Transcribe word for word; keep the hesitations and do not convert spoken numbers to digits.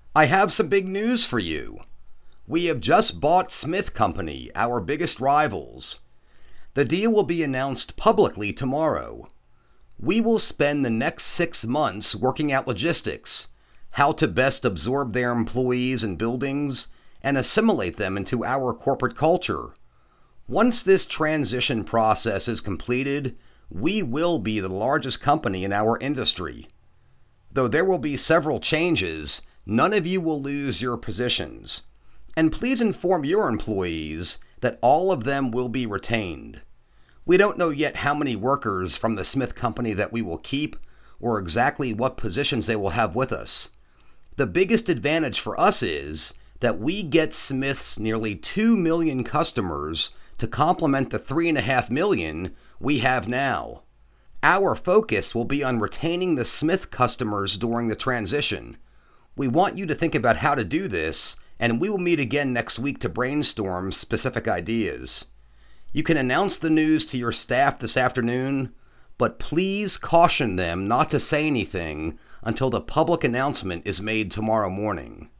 I have some big news for you. We have just bought Smith Company, our biggest rivals. The deal will be announced publicly tomorrow. We will spend the next six months working out logistics, how to best absorb their employees and buildings, and assimilate them into our corporate culture. Once this transition process is completed, we will be the largest company in our industry. Though there will be several changes, none of you will lose your positions. And please inform your employees that all of them will be retained. We don't know yet how many workers from the Smith Company that we will keep or exactly what positions they will have with us. The biggest advantage for us is that we get Smith's nearly two million customers to complement the three point five million we have now. Our focus will be on retaining the Smith customers during the transition. We want you to think about how to do this, and we will meet again next week to brainstorm specific ideas. You can announce the news to your staff this afternoon, but please caution them not to say anything until the public announcement is made tomorrow morning.